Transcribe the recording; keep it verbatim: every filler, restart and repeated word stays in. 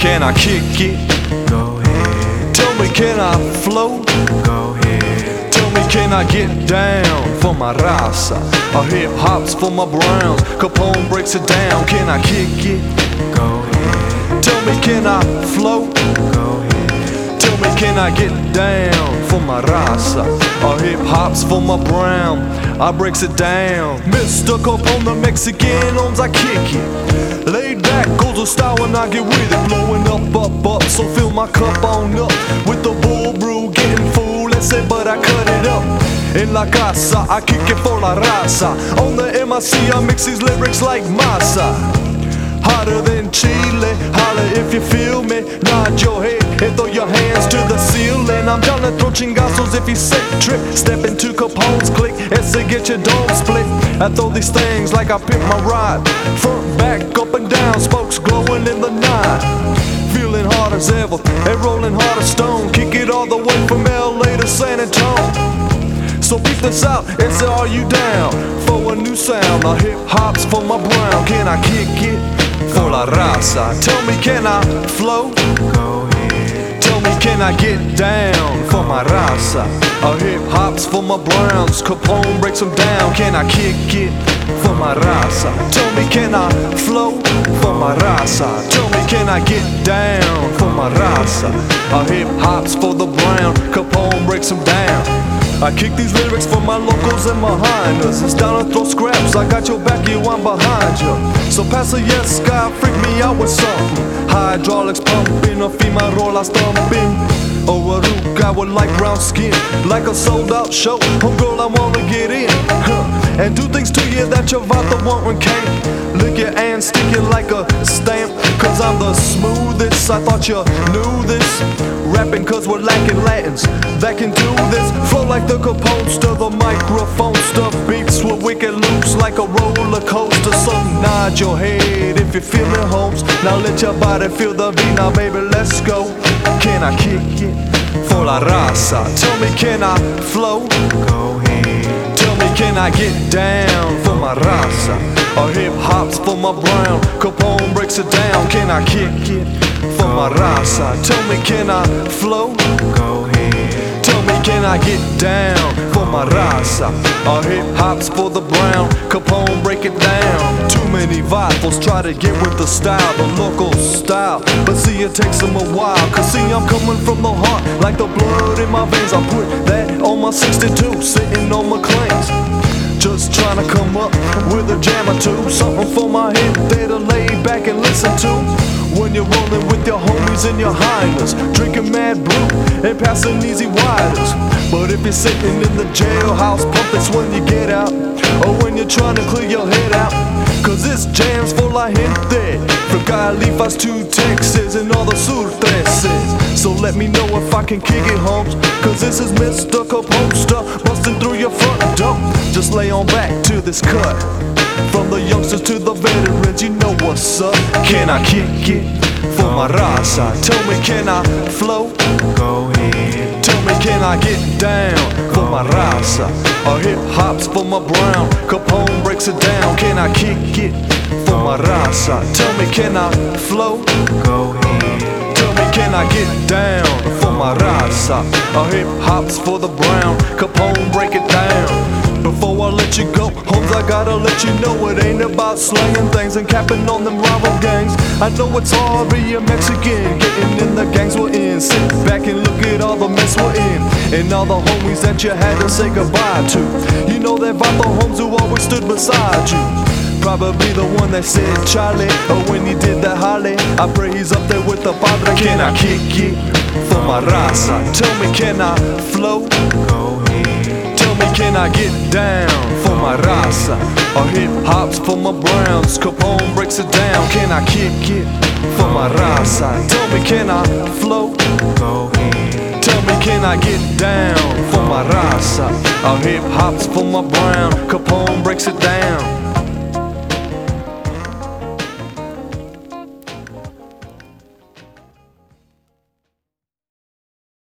can I kick it? Go ahead. Tell me, can I flow? Go ahead. Tell me, can I get down for my raza? Or hip hop's for my browns. Capone breaks it down. Can I kick it? Go ahead. Tell me, can I flow? Go ahead. Tell me, can I get down for my raza? Or hip hop's for my brown. I breaks it down. Mister Capone, the Mexican owns, I kick it. Laid back, goes a style when I get with it. Blowing up, up, up, so fill my cup on up. With the bull brew, getting full, let's say, but I cut it up. In la casa, I kick it for la raza. On the M I C, I mix these lyrics like masa. Hotter than Chile, holla if you feel me. Nod your head and throw your hands to the ceiling. I'm down to throw chingazos if you set trip. Step into Capone's click, ese get your dome split. I throw these things like I pick my ride. Front, back, up and down, spokes glowing in the night. Feeling hard as ever and rolling hard as stone. Kick it all the way from L A to San Antonio. So beat this out and say, are you down for a new sound? The hip hop's for my brown. Can I kick it for la raza? Tell me, can I flow? Go ahead. Tell me, can I get down for my raza? A hip hop's for my browns. Capone breaks them down. Can I kick it for my raza? Tell me, can I flow for my raza? Tell me, can I get down for my raza? A hip hop's for the brown. Capone breaks them down. I kick these lyrics for my locals and my hyenas. It's down to throw scraps, I got your back, you, I'm behind you. So pass a yes, guy, freak me out with something. Hydraulics pumping, a female roller stomping. Or a root guy with light brown skin, like a sold out show. Oh girl, I wanna get in, huh? And do things to you that your vodka won't and can't. Lick it and stick it like a stamp. Cause I'm the smoothest, I thought you knew this. Rapping cause we're lacking Latins that can do this. Flow like the Capone stir, the microphone stuff. Beats with wicked loops like a roller coaster. So nod your head if you're feeling homes. Now let your body feel the beat, now baby let's go. Can I kick it for la raza? Tell me, can I flow? Go ahead. Tell me, can I get down for my raza? Or hip hop's for my brown. Capone breaks it down. Can I kick it for my raza? Tell me, can I flow? Go ahead. Tell me, can I get down for my raza? Or hip hop's for the brown. Capone break it down. Too many vitals try to get with the style, the local style. But see, it takes them a while. Cause see, I'm coming from the heart, like the blood in my veins. I put that on my sixty-two, sitting on my claims. Just trying to come up with a jam or two. Something for my head there to lay back and listen to. When you're rolling with your homies and your highness, drinking mad brew and passing easy widers. But if you're sitting in the jailhouse, pump it's when you get out. Or when you're trying to clear your head out. Cause this jam's for la gente from Califas to Texas and all the sur treses. So let me know if I can kick it, homes. Cause this is Mister Capone stuff, busting through your front door. Just lay on back to this cut. From the youngsters to the veterans, you know what's up. Can I kick it for my raza? Tell me, can I flow? Go ahead. Tell me, can I get down for my raza? Or hip hop's for my brown. Capone breaks it down. Can I kick it for my raza? Tell me, can I flow? Go ahead. Tell me, can I get down for my raza? Or hip hop's for the brown. Capone break it down. Before I let you go, homes, I gotta let you know it ain't about slanging things and capping on them rival gangs. I know it's hard being Mexican, getting in the gangs we're in. Sit back and look at all the mess we're in, and all the homies that you had to say goodbye to. You know that about the homes who always stood beside you. Probably the one that said Charlie, or when he did that Holly. I pray he's up there with the Padre. Can I kick it for my raza? Tell me, can I flow? Go ahead. Tell me, can I get down for my raza? Or hip hop's for my browns. Capone breaks it down. Can I kick it for my raza? Tell me, can I flow? Go ahead. Tell me, can I get down for my raza? Or hip hop's for my brown. Capone breaks it down.